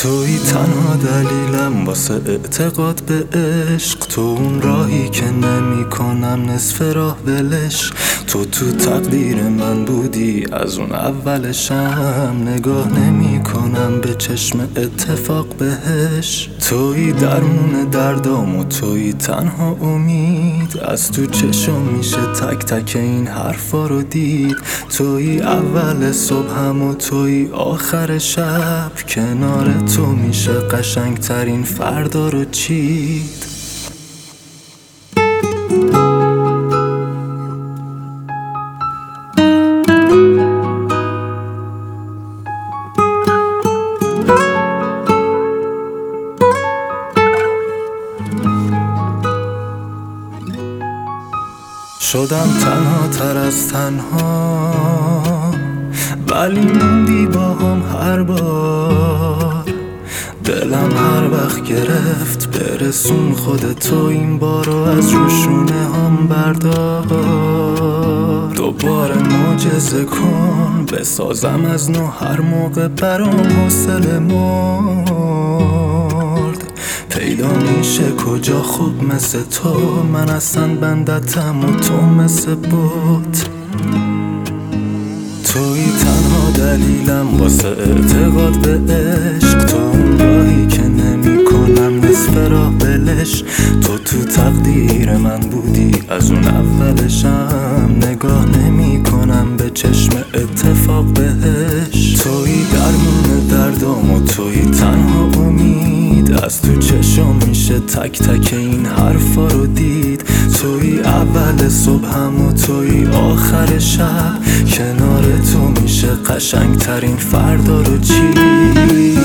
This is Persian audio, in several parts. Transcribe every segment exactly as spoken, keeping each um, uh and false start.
توی تنها دلیلم واسه اعتقاد به عشق، تو اون راهی که نمی کنم نصف راه ولش. تو تو تقدیر من بودی از اون اولشم، نگاه نمی کنم به چشم اتفاق بهش. توی درمون دردام و توی تنها امید، از تو چشم میشه تک تک این حرفا رو دید. توی اول صبحم و توی آخر شب، کنار تو میشه قشنگ ترین فردا رو چید. شدم تنها تر از تنها، ولی موندی با هم هر بار. دلم هر وقت گرفت برسون خودتو این بارو از روشونه هم بردار. دوباره معجزه کن بسازم از نو، هر موقع برام حوصله مرد. پیدا میشه کجا خوب مثل تو، من اصلا بندتم و تو مثل بوت. توی تنها دلیلم واسه اعتقاد به عشق، تو اون راهی که نمی کنم نصف راه بلش. تو تو تقدیر من بودی از اون اولشم، نگاه نمی کنم به چشم اتفاق بهش. توی درمون دردام و توی تنها امید، از تو چشم میشه تک تک این حرفا رو دید. توی اول صبحم و توی آخر شب، کنار تو میشه قشنگ ترین فردا رو چید.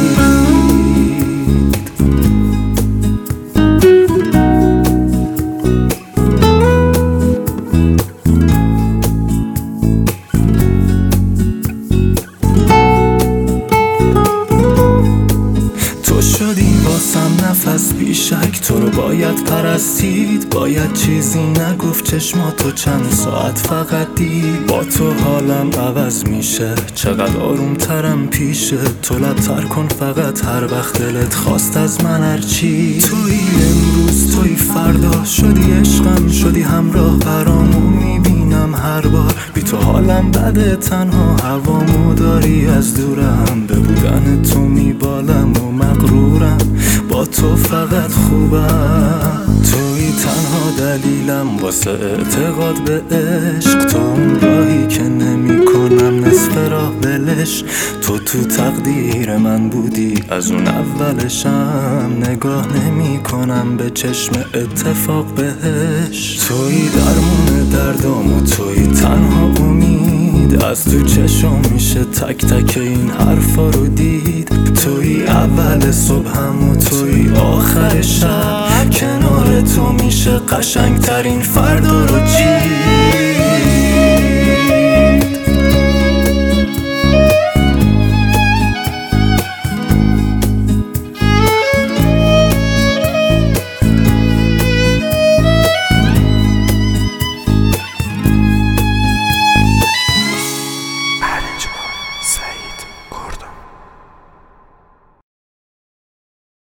تو شدی واسم نفس بیشک، تو رو باید پرستید. باید چیزی نگفت چشماتو چند ساعت فقط دید. با تو حالم عوض میشه، چقدر آروم ترم پیشه. تو لبتر کن فقط هر وقت دلت خواست از من هرچی. توی امروز توی فردا، شدی عشقم شدی همراه برامو میبینم هر بار. بی تو حالم بده، تنها هوامو داری از دورم. به بودن تو میبالم و مغرورم، با تو فقط خوبم. توی تنها دلیلم واسه اعتقاد به عشق، تو اون راهی که نمی کنم نصف راه بلش. تو تو تقدیر من بودی از اون اولشم، نگاه نمی کنم به چشم اتفاق بهش. توی درمون دردام و توی تنها امید، از تو چشم میشه تک تک این حرفا رو دید. توی اول صبحم و توی آخر شب، کنار تو میشه قشنگ ترین فردا رو چید.